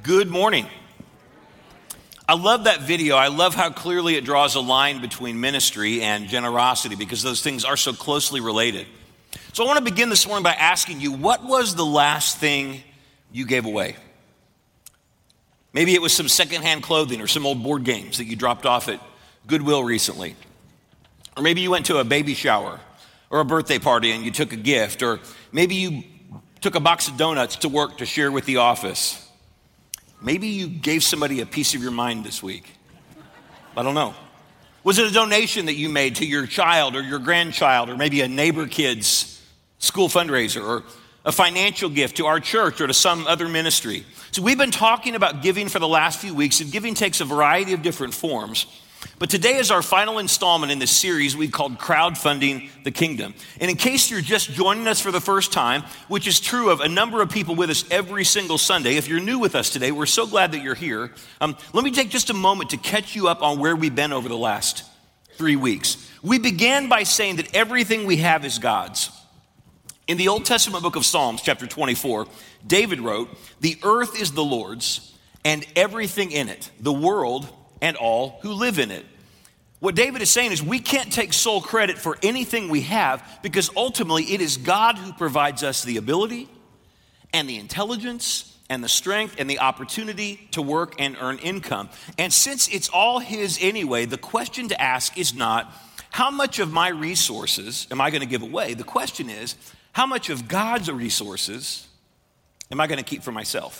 Good morning. I love that video. I love how clearly it draws a line between ministry and generosity because those things are so closely related. So I want to begin this morning by asking you, what was the last thing you gave away? Maybe it was some secondhand clothing or some old board games that you dropped off at Goodwill recently. Or maybe you went to a baby shower or a birthday party and you took a gift. Or maybe you took a box of donuts to work to share with the office. Maybe you gave somebody a piece of your mind this week. I don't know. Was it a donation that you made to your child or your grandchild or maybe a neighbor kid's school fundraiser or a financial gift to our church or to some other ministry? So we've been talking about giving for the last few weeks, and giving takes a variety of different forms. But today is our final installment in this series we've called Crowdfunding the Kingdom. And in case you're just joining us for the first time, which is true of a number of people with us every single Sunday, if you're new with us today, we're so glad that you're here. Let me take just a moment to catch you up on where we've been over the last 3 weeks. We began by saying that everything we have is God's. In the Old Testament book of Psalms, chapter 24, David wrote, "The earth is the Lord's and everything in it, the world and all who live in it." What David is saying is we can't take sole credit for anything we have because ultimately it is God who provides us the ability and the intelligence and the strength and the opportunity to work and earn income. And since it's all His anyway, the question to ask is not, how much of my resources am I going to give away? The question is, how much of God's resources am I going to keep for myself?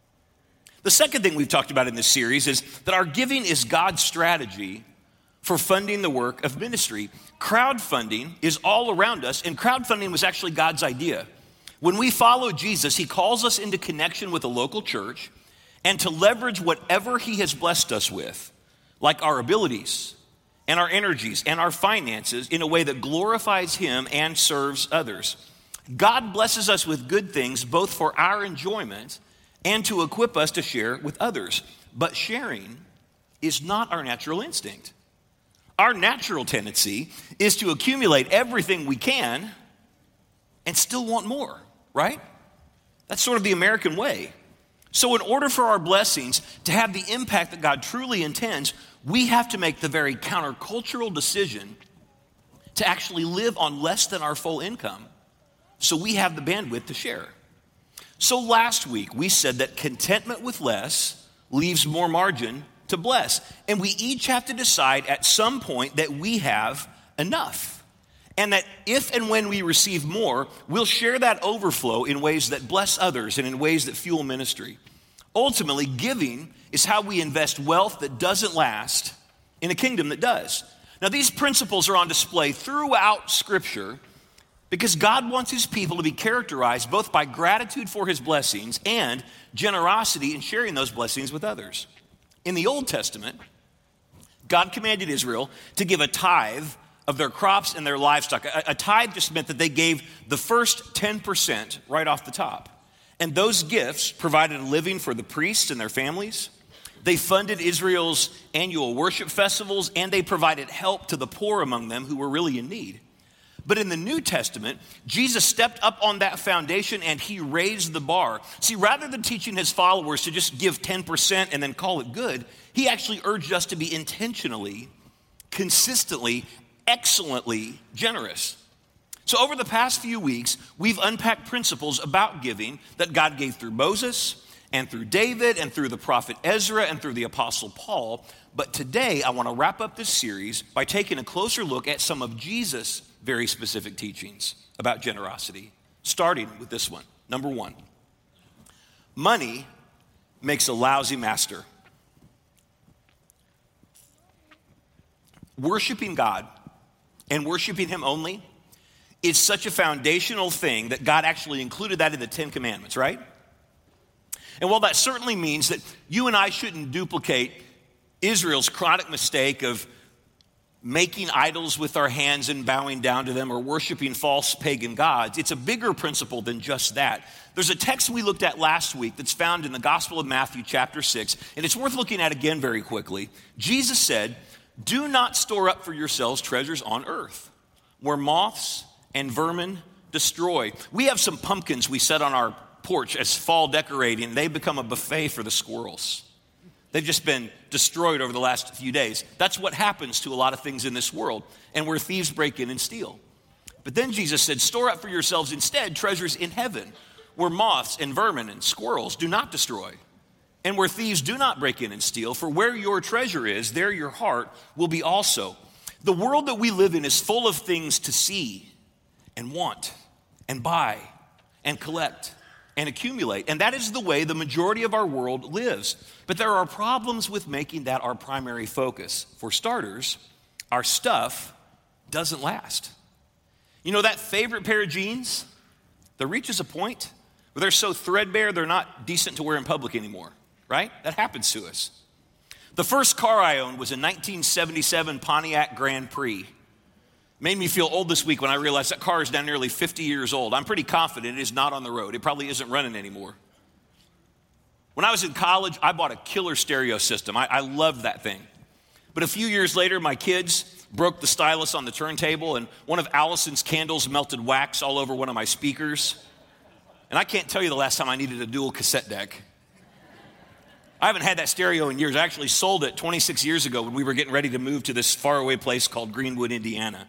The second thing we've talked about in this series is that our giving is God's strategy for funding the work of ministry. Crowdfunding is all around us, and crowdfunding was actually God's idea. When we follow Jesus, He calls us into connection with a local church and to leverage whatever He has blessed us with, like our abilities and our energies and our finances, in a way that glorifies Him and serves others. God blesses us with good things, both for our enjoyment and to equip us to share with others. But sharing is not our natural instinct. Our natural tendency is to accumulate everything we can and still want more, right? That's sort of the American way. So in order for our blessings to have the impact that God truly intends, we have to make the very countercultural decision to actually live on less than our full income so we have the bandwidth to share. So last week, we said that contentment with less leaves more margin to bless. And we each have to decide at some point that we have enough. And that if and when we receive more, we'll share that overflow in ways that bless others and in ways that fuel ministry. Ultimately, giving is how we invest wealth that doesn't last in a kingdom that does. Now, these principles are on display throughout Scripture, because God wants His people to be characterized both by gratitude for His blessings and generosity in sharing those blessings with others. In the Old Testament, God commanded Israel to give a tithe of their crops and their livestock. A tithe just meant that they gave the first 10% right off the top. And those gifts provided a living for the priests and their families. They funded Israel's annual worship festivals, and they provided help to the poor among them who were really in need. But in the New Testament, Jesus stepped up on that foundation and He raised the bar. See, rather than teaching His followers to just give 10% and then call it good, He actually urged us to be intentionally, consistently, excellently generous. So over the past few weeks, we've unpacked principles about giving that God gave through Moses and through David and through the prophet Ezra and through the apostle Paul. But today, I want to wrap up this series by taking a closer look at some of Jesus' very specific teachings about generosity, starting with this one. Number one, money makes a lousy master. Worshiping God and worshiping Him only is such a foundational thing that God actually included that in the 10 Commandments, right? And while that certainly means that you and I shouldn't duplicate Israel's chronic mistake of making idols with our hands and bowing down to them or worshiping false pagan gods, it's a bigger principle than just that. There's a text we looked at last week that's found in the Gospel of Matthew chapter 6, and it's worth looking at again very quickly. Jesus said, "Do not store up for yourselves treasures on earth, where moths and vermin destroy." We have some pumpkins we set on our porch as fall decorating. They've become a buffet for the squirrels. They've just been destroyed over the last few days. That's what happens to a lot of things in this world, and where thieves break in and steal. But then Jesus said, store up for yourselves instead treasures in heaven, where moths and vermin and squirrels do not destroy, and where thieves do not break in and steal. For where your treasure is, there your heart will be also. The world that we live in is full of things to see and want and buy and collect and accumulate. And that is the way the majority of our world lives. But there are problems with making that our primary focus. For starters, our stuff doesn't last. You know that favorite pair of jeans that reaches a point where they're so threadbare they're not decent to wear in public anymore, right? That happens to us. The first car I owned was a 1977 Pontiac Grand Prix. Made me feel old this week when I realized that car is now nearly 50 years old. I'm pretty confident it is not on the road. It probably isn't running anymore. When I was in college, I bought a killer stereo system. I loved that thing. But a few years later, my kids broke the stylus on the turntable, and one of Allison's candles melted wax all over one of my speakers. And I can't tell you the last time I needed a dual cassette deck. I haven't had that stereo in years. I actually sold it 26 years ago when we were getting ready to move to this faraway place called Greenwood, Indiana.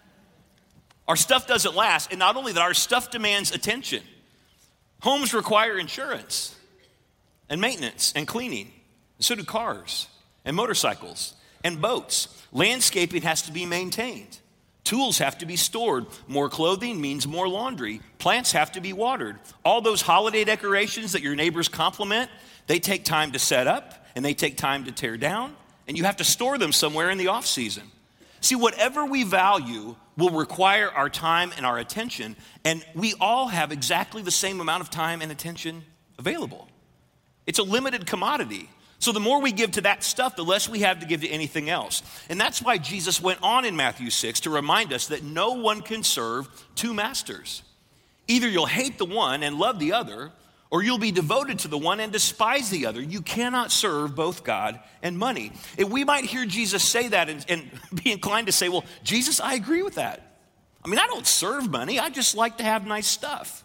Our stuff doesn't last, and not only that, our stuff demands attention. Homes require insurance and maintenance and cleaning. And so do cars and motorcycles and boats. Landscaping has to be maintained. Tools have to be stored. More clothing means more laundry. Plants have to be watered. All those holiday decorations that your neighbors compliment, they take time to set up and they take time to tear down, and you have to store them somewhere in the off season. See, whatever we value will require our time and our attention, and we all have exactly the same amount of time and attention available. It's a limited commodity. So the more we give to that stuff, the less we have to give to anything else. And that's why Jesus went on in Matthew 6 to remind us that no one can serve two masters. Either you'll hate the one and love the other, or you'll be devoted to the one and despise the other. You cannot serve both God and money. And we might hear Jesus say that and be inclined to say, well, Jesus, I agree with that. I mean, I don't serve money. I just like to have nice stuff.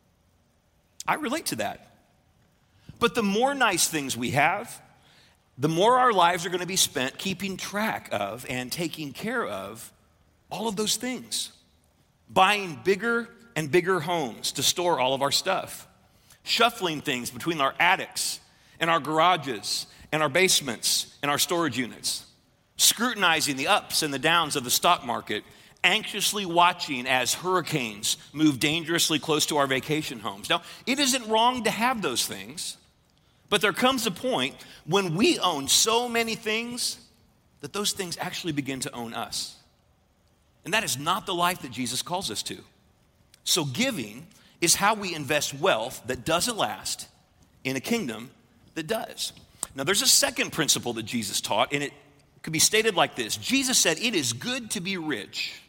I relate to that. But the more nice things we have, the more our lives are going to be spent keeping track of and taking care of all of those things. Buying bigger and bigger homes to store all of our stuff. Shuffling things between our attics and our garages and our basements and our storage units. Scrutinizing the ups and the downs of the stock market. Anxiously watching as hurricanes move dangerously close to our vacation homes. Now, it isn't wrong to have those things, but there comes a point when we own so many things that those things actually begin to own us. And that is not the life that Jesus calls us to. So giving is how we invest wealth that doesn't last in a kingdom that does. Now, there's a second principle that Jesus taught, and it could be stated like this. Jesus said, it is good to be rich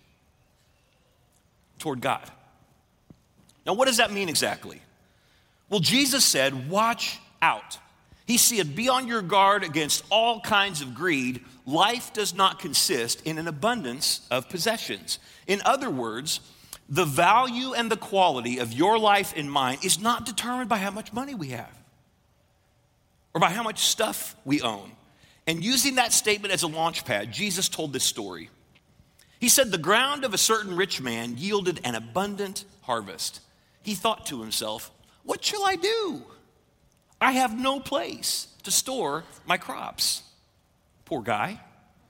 toward God. Now, what does that mean exactly? Well, Jesus said, watch out. He said, be on your guard against all kinds of greed. Life does not consist in an abundance of possessions. In other words, the value and the quality of your life and mine is not determined by how much money we have or by how much stuff we own. And using that statement as a launch pad, Jesus told this story. He said, the ground of a certain rich man yielded an abundant harvest. He thought to himself, what shall I do? I have no place to store my crops. Poor guy.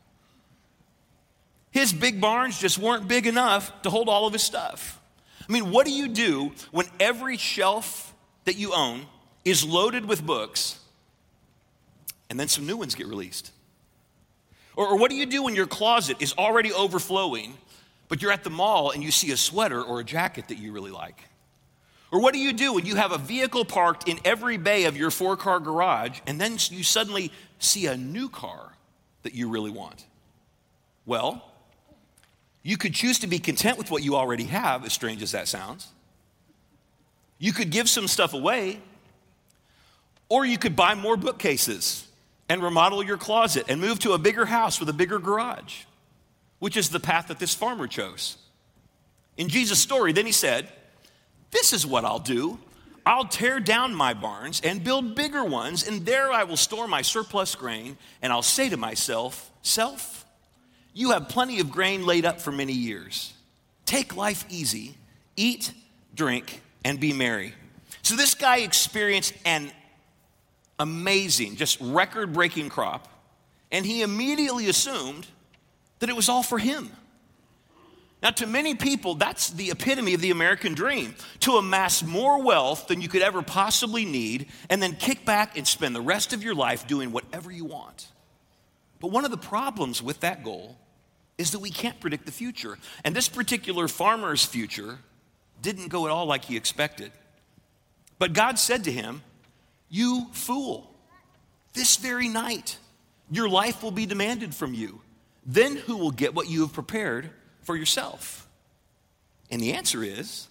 His big barns just weren't big enough to hold all of his stuff. I mean, what do you do when every shelf that you own is loaded with books and then some new ones get released? Or what do you do when your closet is already overflowing, but you're at the mall and you see a sweater or a jacket that you really like? Or what do you do when you have a vehicle parked in every bay of your 4-car garage and then you suddenly see a new car that you really want? Well, you could choose to be content with what you already have, as strange as that sounds. You could give some stuff away, or you could buy more bookcases and remodel your closet and move to a bigger house with a bigger garage, which is the path that this farmer chose. In Jesus' story, then he said, this is what I'll do. I'll tear down my barns and build bigger ones, and there I will store my surplus grain, and I'll say to myself, self, you have plenty of grain laid up for many years. Take life easy, eat, drink, and be merry. So this guy experienced an amazing, just record-breaking crop, and he immediately assumed that it was all for him. Now, to many people, that's the epitome of the American dream, to amass more wealth than you could ever possibly need and then kick back and spend the rest of your life doing whatever you want. But one of the problems with that goal is that we can't predict the future. And this particular farmer's future didn't go at all like he expected. But God said to him, you fool, this very night your life will be demanded from you. Then who will get what you have prepared for yourself? And the answer is,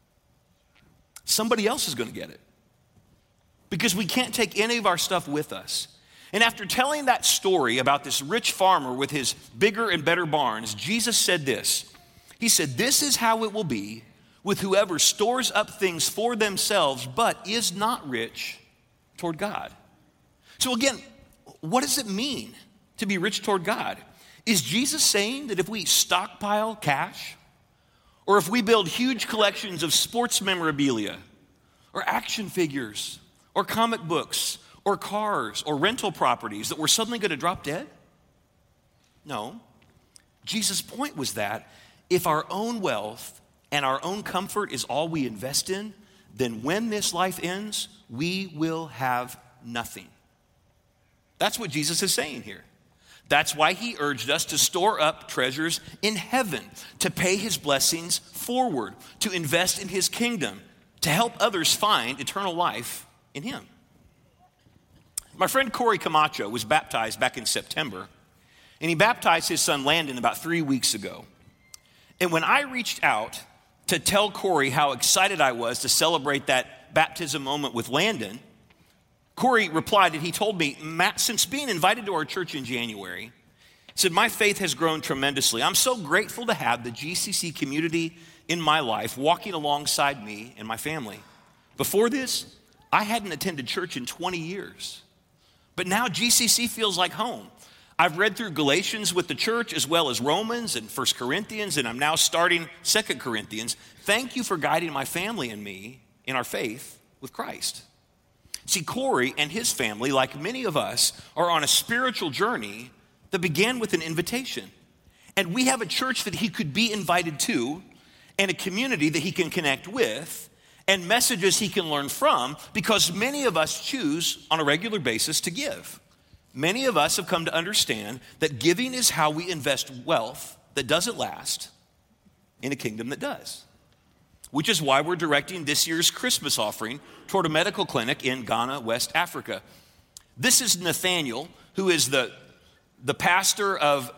somebody else is going to get it. Because we can't take any of our stuff with us. And after telling that story about this rich farmer with his bigger and better barns, Jesus said this. He said, this is how it will be with whoever stores up things for themselves, but is not rich toward God. So again, what does it mean to be rich toward God? Is Jesus saying that if we stockpile cash, or if we build huge collections of sports memorabilia, or action figures, or comic books, or cars, or rental properties, that we're suddenly going to drop dead? No. Jesus' point was that if our own wealth and our own comfort is all we invest in, then when this life ends, we will have nothing. That's what Jesus is saying here. That's why he urged us to store up treasures in heaven, to pay his blessings forward, to invest in his kingdom, to help others find eternal life in him. My friend Corey Camacho was baptized back in September, and he baptized his son Landon about 3 weeks ago. And when I reached out to tell Corey how excited I was to celebrate that baptism moment with Landon, Corey replied and he told me, Matt, since being invited to our church in January, he said, my faith has grown tremendously. I'm so grateful to have the GCC community in my life walking alongside me and my family. Before this, I hadn't attended church in 20 years. But now GCC feels like home. I've read through Galatians with the church as well as Romans and 1 Corinthians, and I'm now starting 2 Corinthians. Thank you for guiding my family and me in our faith with Christ. See, Corey and his family, like many of us, are on a spiritual journey that began with an invitation. And we have a church that he could be invited to, and a community that he can connect with, and messages he can learn from, because many of us choose on a regular basis to give. Many of us have come to understand that giving is how we invest wealth that doesn't last in a kingdom that does. Which is why we're directing this year's Christmas offering toward a medical clinic in Ghana, West Africa. This is Nathaniel, who is the pastor of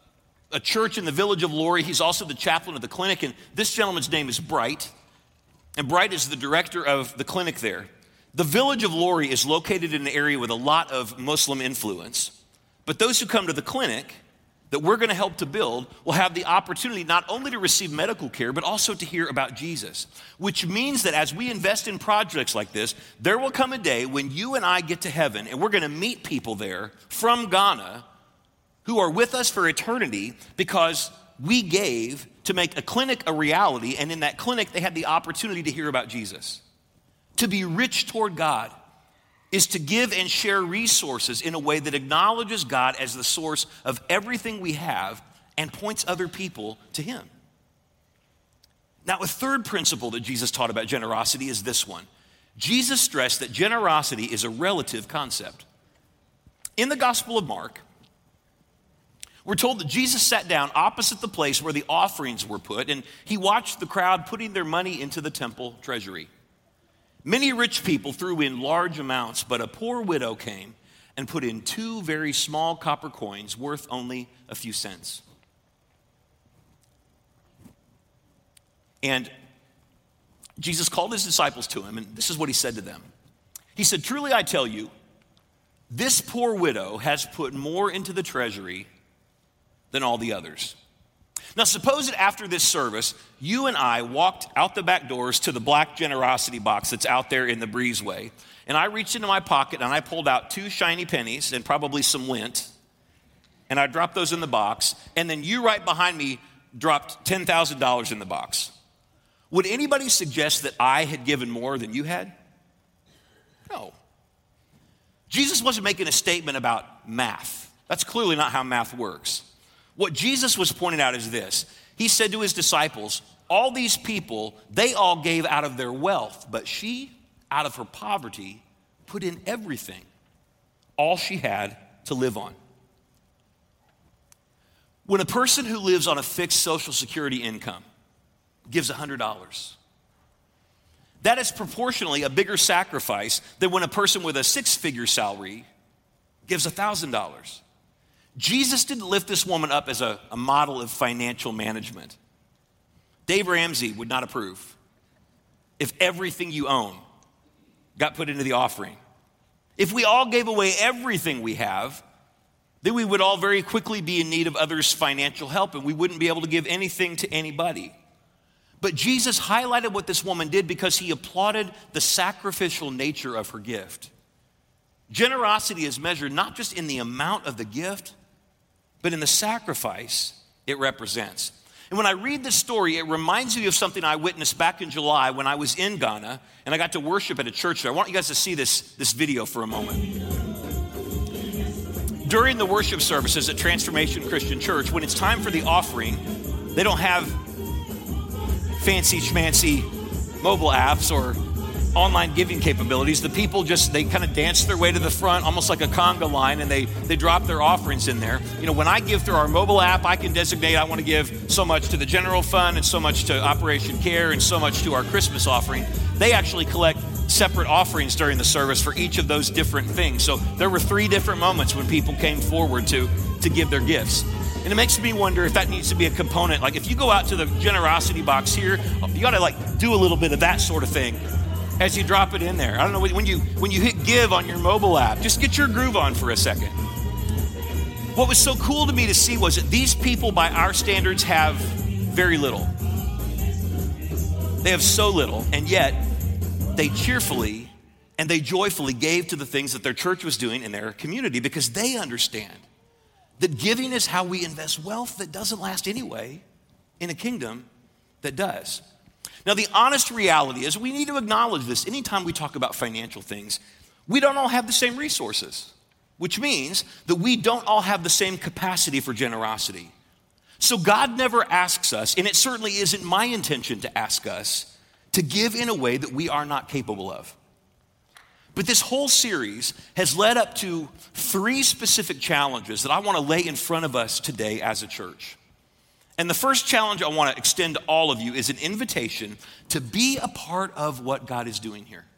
a church in the village of Lori. He's also the chaplain of the clinic, and this gentleman's name is Bright. And Bright is the director of the clinic there. The village of Lori is located in an area with a lot of Muslim influence. But those who come to the clinic that we're going to help to build will have the opportunity not only to receive medical care, but also to hear about Jesus. Which means that as we invest in projects like this, there will come a day when you and I get to heaven and we're going to meet people there from Ghana who are with us for eternity because we gave to make a clinic a reality, and in that clinic they had the opportunity to hear about Jesus. To be rich toward God is to give and share resources in a way that acknowledges God as the source of everything we have and points other people to him. Now, a third principle that Jesus taught about generosity is this one. Jesus stressed that generosity is a relative concept. In the Gospel of Mark, we're told that Jesus sat down opposite the place where the offerings were put, and he watched the crowd putting their money into the temple treasury. Many rich people threw in large amounts, but a poor widow came and put in 2 very small copper coins worth only a few cents. And Jesus called his disciples to him, and this is what he said to them. He said, "Truly I tell you, this poor widow has put more into the treasury than all the others. Now, suppose that after this service, you and I walked out the back doors to the black generosity box that's out there in the breezeway, and I reached into my pocket and I pulled out 2 shiny pennies and probably some lint, and I dropped those in the box, and then you right behind me dropped $10,000 in the box. Would anybody suggest that I had given more than you had? No. Jesus wasn't making a statement about math. That's clearly not how math works. What Jesus was pointing out is this. He said to his disciples, all these people, they all gave out of their wealth, but she, out of her poverty, put in everything, all she had to live on. When a person who lives on a fixed Social Security income gives $100, that is proportionally a bigger sacrifice than when a person with a 6-figure salary gives $1,000. Jesus didn't lift this woman up as a model of financial management. Dave Ramsey would not approve if everything you own got put into the offering. If we all gave away everything we have, then we would all very quickly be in need of others' financial help, and we wouldn't be able to give anything to anybody. But Jesus highlighted what this woman did because he applauded the sacrificial nature of her gift. Generosity is measured not just in the amount of the gift, but in the sacrifice it represents. And when I read this story, it reminds me of something I witnessed back in July when I was in Ghana, and I got to worship at a church there. I want you guys to see this video for a moment. During the worship services at Transformation Christian Church, when it's time for the offering, they don't have fancy schmancy mobile apps or online giving capabilities. The people they kind of dance their way to the front, almost like a conga line, and they drop their offerings in there. You know, when I give through our mobile app, I can designate I want to give so much to the general fund and so much to Operation Care and so much to our Christmas offering. They actually collect separate offerings during the service for each of those different things. So there were 3 different moments when people came forward to give their gifts. And it makes me wonder if that needs to be a component. Like if you go out to the generosity box here, you got to do a little bit of that sort of thing as you drop it in there. I don't know, when you hit give on your mobile app, just get your groove on for a second. What was so cool to me to see was that these people, by our standards, have very little. They have so little, and yet they cheerfully and they joyfully gave to the things that their church was doing in their community because they understand that giving is how we invest wealth that doesn't last anyway in a kingdom that does. Now, the honest reality is we need to acknowledge this. Anytime we talk about financial things, we don't all have the same resources, which means that we don't all have the same capacity for generosity. So God never asks us, and it certainly isn't my intention to ask us, to give in a way that we are not capable of. But this whole series has led up to 3 specific challenges that I want to lay in front of us today as a church. And the first challenge I want to extend to all of you is an invitation to be a part of what God is doing here.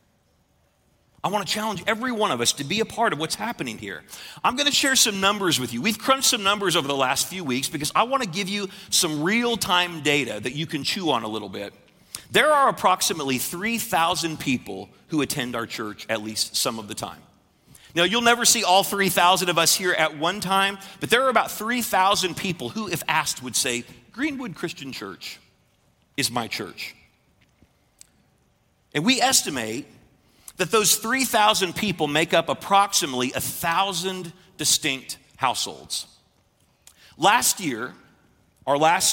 I want to challenge every one of us to be a part of what's happening here. I'm going to share some numbers with you. We've crunched some numbers over the last few weeks because I want to give you some real-time data that you can chew on a little bit. There are approximately 3,000 people who attend our church at least some of the time. Now, you'll never see all 3,000 of us here at one time, but there are about 3,000 people who, if asked, would say, Greenwood Christian Church is my church. And we estimate that those 3,000 people make up approximately 1,000 distinct households. Last year, our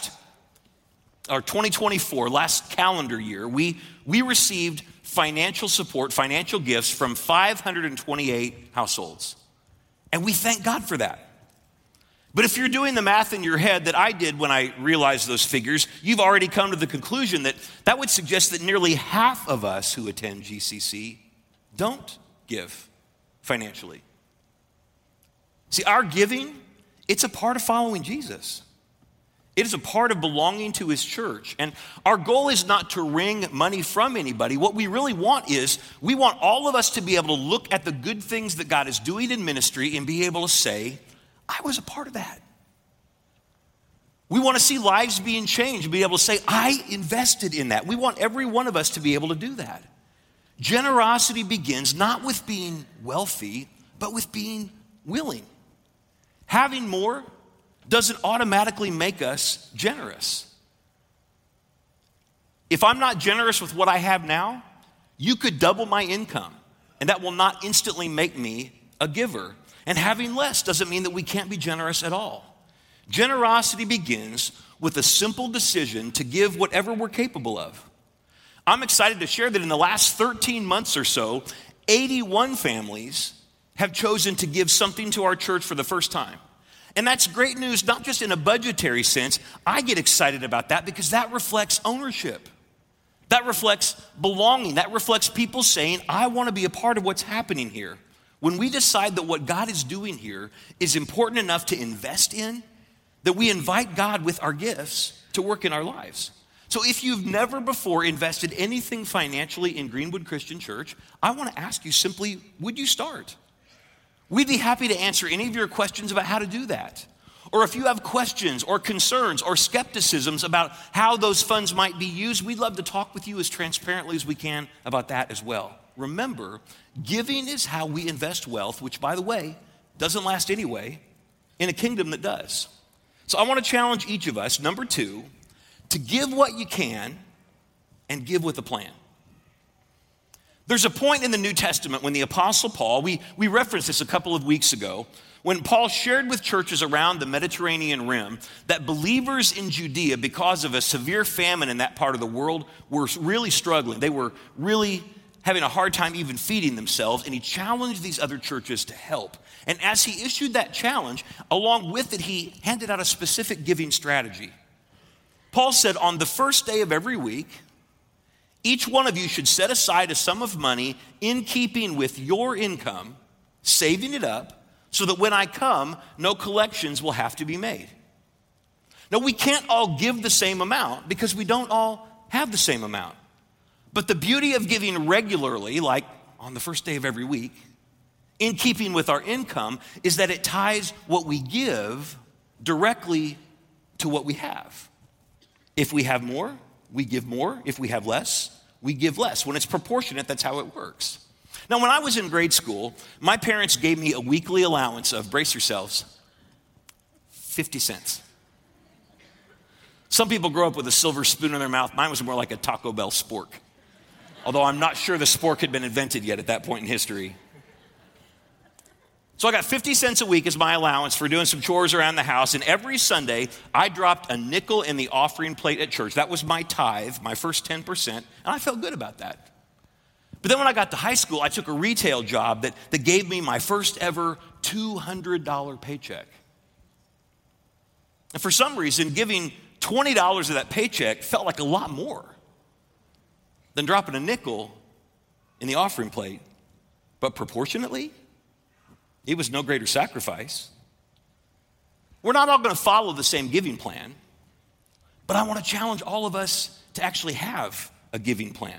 2024, last calendar year, we received financial support, financial gifts from 528 households. And we thank God for that. But if you're doing the math in your head that I did when I realized those figures, you've already come to the conclusion that would suggest that nearly half of us who attend GCC don't give financially. See, our giving, it's a part of following Jesus. It is a part of belonging to his church. And our goal is not to wring money from anybody. What we really want is, we want all of us to be able to look at the good things that God is doing in ministry and be able to say, I was a part of that. We want to see lives being changed and be able to say, I invested in that. We want every one of us to be able to do that. Generosity begins not with being wealthy, but with being willing. Having more doesn't automatically make us generous. If I'm not generous with what I have now, you could double my income, and that will not instantly make me a giver. And having less doesn't mean that we can't be generous at all. Generosity begins with a simple decision to give whatever we're capable of. I'm excited to share that in the last 13 months or so, 81 families have chosen to give something to our church for the first time. And that's great news, not just in a budgetary sense. I get excited about that because that reflects ownership. That reflects belonging. That reflects people saying, I want to be a part of what's happening here. When we decide that what God is doing here is important enough to invest in, that we invite God with our gifts to work in our lives. So if you've never before invested anything financially in Greenwood Christian Church, I want to ask you simply, would you start? We'd be happy to answer any of your questions about how to do that. Or if you have questions or concerns or skepticisms about how those funds might be used, we'd love to talk with you as transparently as we can about that as well. Remember, giving is how we invest wealth, which, by the way, doesn't last anyway, in a kingdom that does. So I want to challenge each of us, number 2, to give what you can and give with a plan. There's a point in the New Testament when the Apostle Paul, we referenced this a couple of weeks ago, when Paul shared with churches around the Mediterranean rim that believers in Judea, because of a severe famine in that part of the world, were really struggling. They were really having a hard time even feeding themselves, and he challenged these other churches to help. And as he issued that challenge, along with it, he handed out a specific giving strategy. Paul said, on the first day of every week, each one of you should set aside a sum of money in keeping with your income, saving it up, so that when I come, no collections will have to be made. Now, we can't all give the same amount because we don't all have the same amount. But the beauty of giving regularly, like on the first day of every week, in keeping with our income, is that it ties what we give directly to what we have. If we have more, we give more. If we have less, we give less. When it's proportionate, that's how it works. Now, when I was in grade school, my parents gave me a weekly allowance of, brace yourselves, 50 cents. Some people grow up with a silver spoon in their mouth. Mine was more like a Taco Bell spork. Although I'm not sure the spork had been invented yet at that point in history. So I got 50 cents a week as my allowance for doing some chores around the house. And every Sunday, I dropped a nickel in the offering plate at church. That was my tithe, my first 10%. And I felt good about that. But then when I got to high school, I took a retail job that gave me my first ever $200 paycheck. And for some reason, giving $20 of that paycheck felt like a lot more than dropping a nickel in the offering plate. But proportionately, it was no greater sacrifice. We're not all going to follow the same giving plan, but I want to challenge all of us to actually have a giving plan.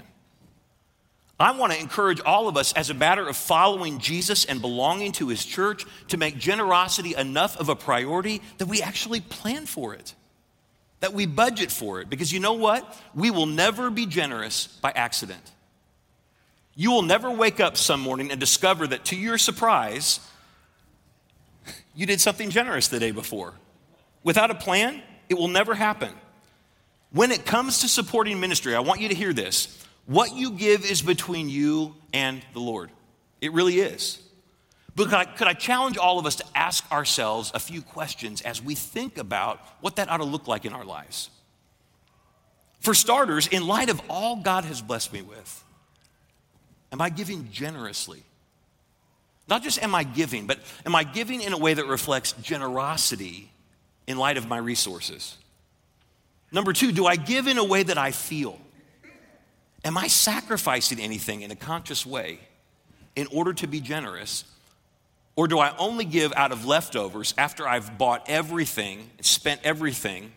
I want to encourage all of us, as a matter of following Jesus and belonging to his church, to make generosity enough of a priority that we actually plan for it, that we budget for it. Because you know what? We will never be generous by accident. You will never wake up some morning and discover that, to your surprise, you did something generous the day before. Without a plan, it will never happen. When it comes to supporting ministry, I want you to hear this. What you give is between you and the Lord. It really is. But could I challenge all of us to ask ourselves a few questions as we think about what that ought to look like in our lives? For starters, in light of all God has blessed me with, am I giving generously? Not just am I giving, but am I giving in a way that reflects generosity in light of my resources? Number 2, do I give in a way that I feel? Am I sacrificing anything in a conscious way in order to be generous? Or do I only give out of leftovers after I've bought everything, spent everything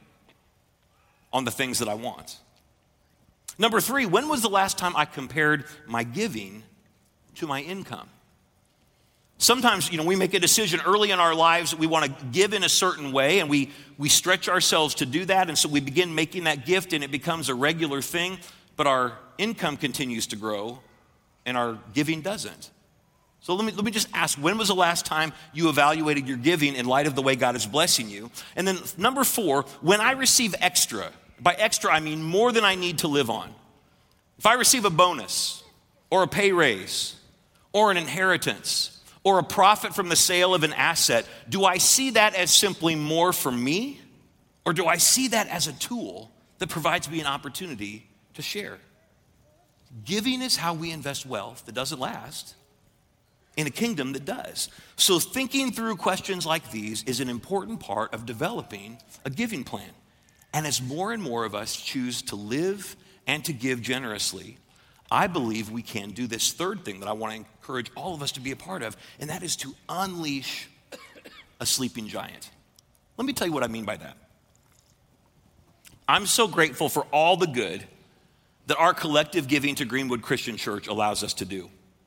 on the things that I want? Number 3, when was the last time I compared my giving to my income? Sometimes, we make a decision early in our lives that we want to give in a certain way, and we stretch ourselves to do that, and so we begin making that gift, and it becomes a regular thing, but our income continues to grow, and our giving doesn't. So let me just ask, when was the last time you evaluated your giving in light of the way God is blessing you? And then number 4, when I receive extra, by extra I mean more than I need to live on. If I receive a bonus or a pay raise or an inheritance or a profit from the sale of an asset, do I see that as simply more for me? Or do I see that as a tool that provides me an opportunity to share? Giving is how we invest wealth that doesn't last in a kingdom that does. So thinking through questions like these is an important part of developing a giving plan. And as more and more of us choose to live and to give generously, I believe we can do this third thing that I want to encourage all of us to be a part of, and that is to unleash a sleeping giant. Let me tell you what I mean by that. I'm so grateful for all the good that our collective giving to Greenwood Christian Church allows us to do.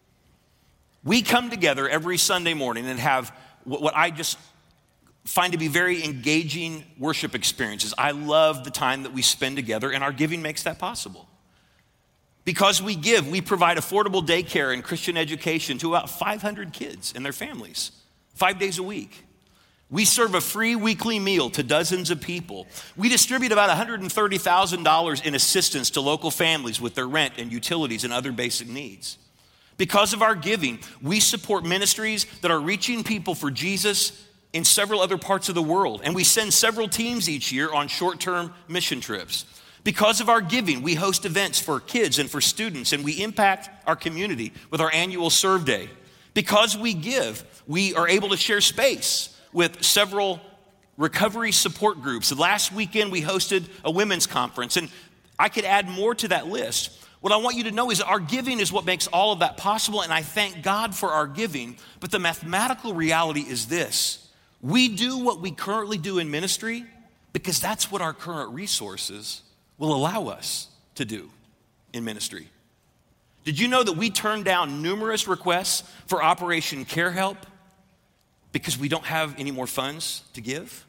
We come together every Sunday morning and have what I just find to be very engaging worship experiences. I love the time that we spend together, and our giving makes that possible. Because we give, we provide affordable daycare and Christian education to about 500 kids and their families, 5 days a week. We serve a free weekly meal to dozens of people. We distribute about $130,000 in assistance to local families with their rent and utilities and other basic needs. Because of our giving, we support ministries that are reaching people for Jesus in several other parts of the world. And we send several teams each year on short-term mission trips. Because of our giving, we host events for kids and for students, and we impact our community with our annual Serve Day. Because we give, we are able to share space with several recovery support groups. And last weekend, we hosted a women's conference, and I could add more to that list. What I want you to know is our giving is what makes all of that possible, and I thank God for our giving. But the mathematical reality is this: we do what we currently do in ministry because that's what our current resources will allow us to do in ministry. Did you know that we turned down numerous requests for Operation Care Help because we don't have any more funds to give?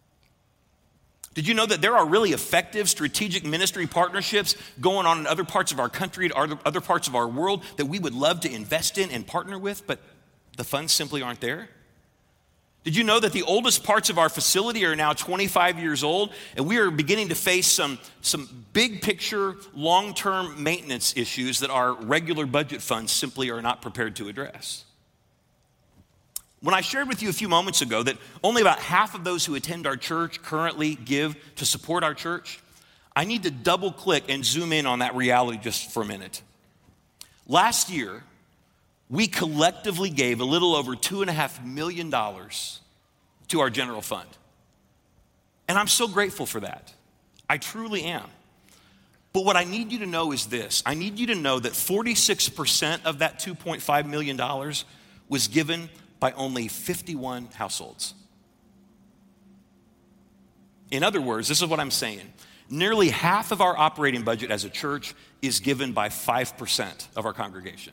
Did you know that there are really effective strategic ministry partnerships going on in other parts of our country, other parts of our world that we would love to invest in and partner with, but the funds simply aren't there? Did you know that the oldest parts of our facility are now 25 years old, and we are beginning to face some big picture, long-term maintenance issues that our regular budget funds simply are not prepared to address? When I shared with you a few moments ago that only about half of those who attend our church currently give to support our church, I need to double click and zoom in on that reality just for a minute. Last year, we collectively gave a little over $2.5 million to our general fund. And I'm so grateful for that. I truly am. But what I need you to know is this. I need you to know that 46% of that $2.5 million was given by only 51 households. In other words, this is what I'm saying. Nearly half of our operating budget as a church is given by 5% of our congregation.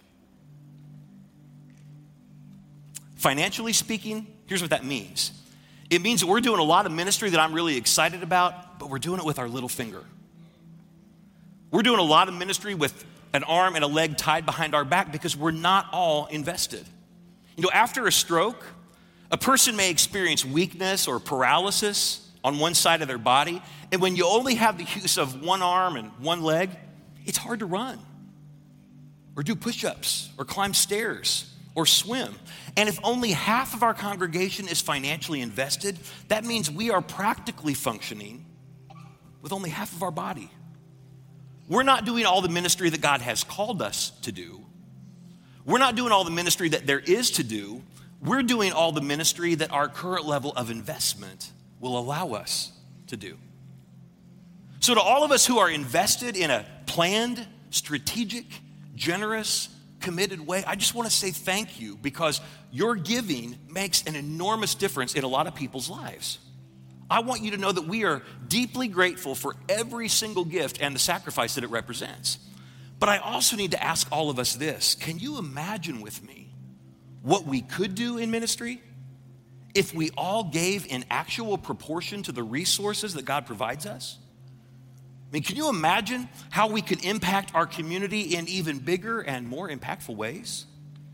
Financially speaking, here's what that means. It means that we're doing a lot of ministry that I'm really excited about, but we're doing it with our little finger. We're doing a lot of ministry with an arm and a leg tied behind our back because we're not all invested. You know, after a stroke, a person may experience weakness or paralysis on one side of their body, and when you only have the use of one arm and one leg, it's hard to run or do push-ups or climb stairs or swim. And if only half of our congregation is financially invested, that means we are practically functioning with only half of our body. We're not doing all the ministry that God has called us to do. We're not doing all the ministry that there is to do. We're doing all the ministry that our current level of investment will allow us to do. So to all of us who are invested in a planned, strategic, generous, committed way, I just want to say thank you, because your giving makes an enormous difference in a lot of people's lives. I want you to know that we are deeply grateful for every single gift and the sacrifice that it represents. But I also need to ask all of us this. Can you imagine with me what we could do in ministry if we all gave in actual proportion to the resources that God provides us? I mean, can you imagine how we could impact our community in even bigger and more impactful ways?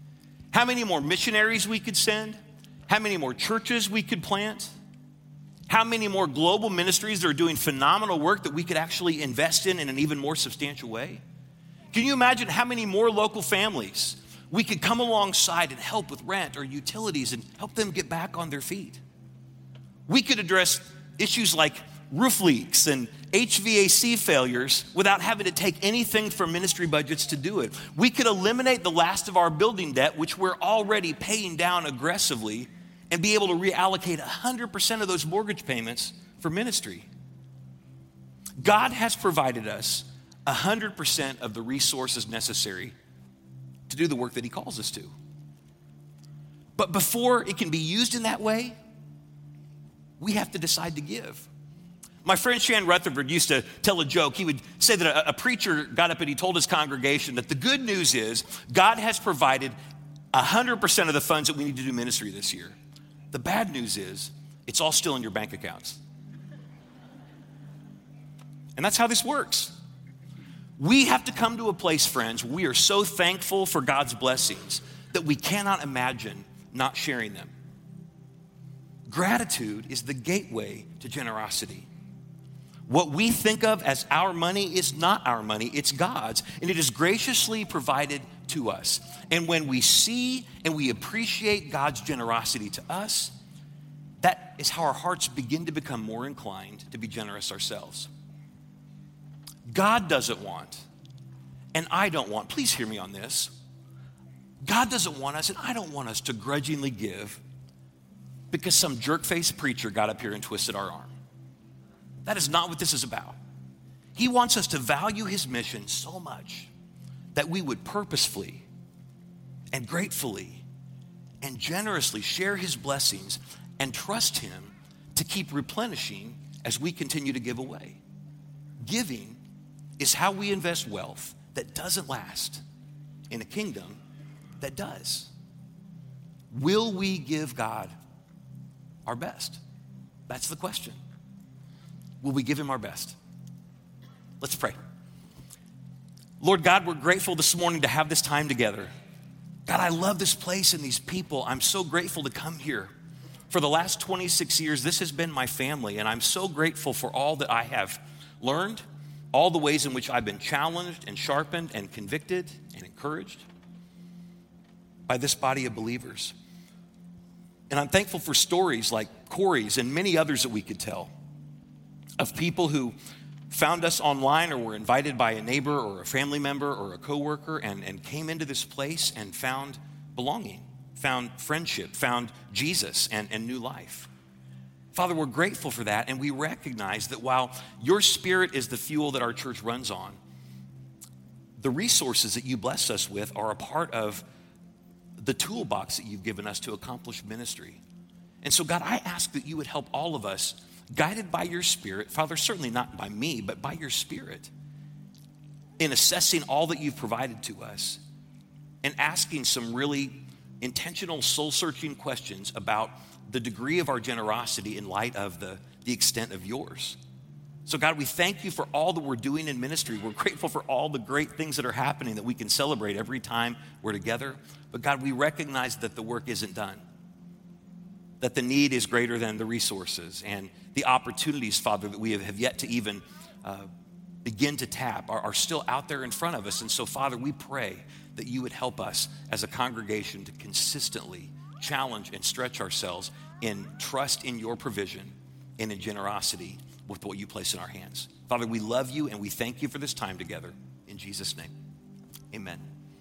how many more missionaries we could send, how many more churches we could plant, how many more global ministries that are doing phenomenal work that we could actually invest in an even more substantial way. Can you imagine how many more local families we could come alongside and help with rent or utilities and help them get back on their feet? We could address issues like roof leaks and HVAC failures without having to take anything from ministry budgets to do it. We could eliminate the last of our building debt, which we're already paying down aggressively, and be able to reallocate 100% of those mortgage payments for ministry. God has provided us 100% of the resources necessary to do the work that he calls us to. But before it can be used in that way, we have to decide to give. My friend Shan Rutherford used to tell a joke. He would say that a preacher got up and he told his congregation that the good news is God has provided 100% of the funds that we need to do ministry this year. The bad news is it's all still in your bank accounts. And that's how this works. We have to come to a place, friends, where we are so thankful for God's blessings that we cannot imagine not sharing them. Gratitude is the gateway to generosity. What we think of as our money is not our money, it's God's, and it is graciously provided to us. And when we see and we appreciate God's generosity to us, that is how our hearts begin to become more inclined to be generous ourselves. God doesn't want, and I don't want, please hear me on this. God doesn't want us, and I don't want us to grudgingly give because some jerk-faced preacher got up here and twisted our arm. That is not what this is about. He wants us to value his mission so much that we would purposefully and gratefully and generously share his blessings and trust him to keep replenishing as we continue to give away. Giving is how we invest wealth that doesn't last in a kingdom that does. Will we give God our best? That's the question. Will we give him our best? Let's pray. Lord God, we're grateful this morning to have this time together. God, I love this place and these people. I'm so grateful to come here. For the last 26 years, this has been my family, and I'm so grateful for all that I have learned, all the ways in which I've been challenged and sharpened and convicted and encouraged by this body of believers. And I'm thankful for stories like Corey's and many others that we could tell of people who found us online or were invited by a neighbor or a family member or a coworker and came into this place and found belonging, found friendship, found Jesus and new life. Father, we're grateful for that, and we recognize that while your Spirit is the fuel that our church runs on, the resources that you bless us with are a part of the toolbox that you've given us to accomplish ministry. And so, God, I ask that you would help all of us, guided by your Spirit, Father, certainly not by me, but by your Spirit, in assessing all that you've provided to us and asking some really intentional, soul-searching questions about the degree of our generosity in light of the extent of yours. So God, we thank you for all that we're doing in ministry. We're grateful for all the great things that are happening that we can celebrate every time we're together. But God, we recognize that the work isn't done, that the need is greater than the resources, and the opportunities, Father, that we have yet to even begin to tap are still out there in front of us. And so, Father, we pray that you would help us as a congregation to consistently challenge and stretch ourselves in trust in your provision and in generosity with what you place in our hands. Father, we love you and we thank you for this time together. In Jesus' name, amen.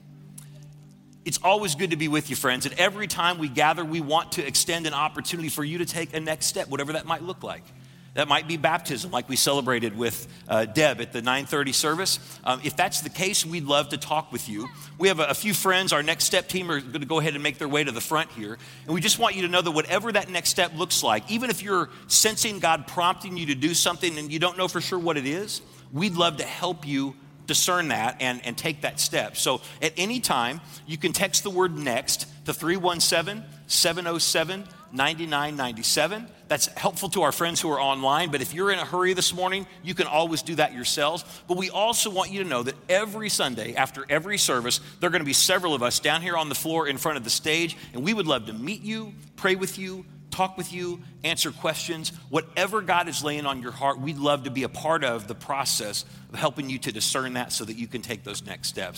It's always good to be with you, friends. And every time we gather, we want to extend an opportunity for you to take a next step, whatever that might look like. That might be baptism, like we celebrated with Deb at the 9:30 service. If that's the case, we'd love to talk with you. We have a few friends. Our Next Step team are going to go ahead and make their way to the front here. And we just want you to know that whatever that next step looks like, even if you're sensing God prompting you to do something and you don't know for sure what it is, we'd love to help you discern that and take that step. So at any time, you can text the word NEXT to 317-707 $99.97. That's helpful to our friends who are online, but if you're in a hurry this morning, you can always do that yourselves. But we also want you to know that every Sunday, after every service, there are going to be several of us down here on the floor in front of the stage, and we would love to meet you, pray with you, talk with you, answer questions. Whatever God is laying on your heart, we'd love to be a part of the process of helping you to discern that so that you can take those next steps.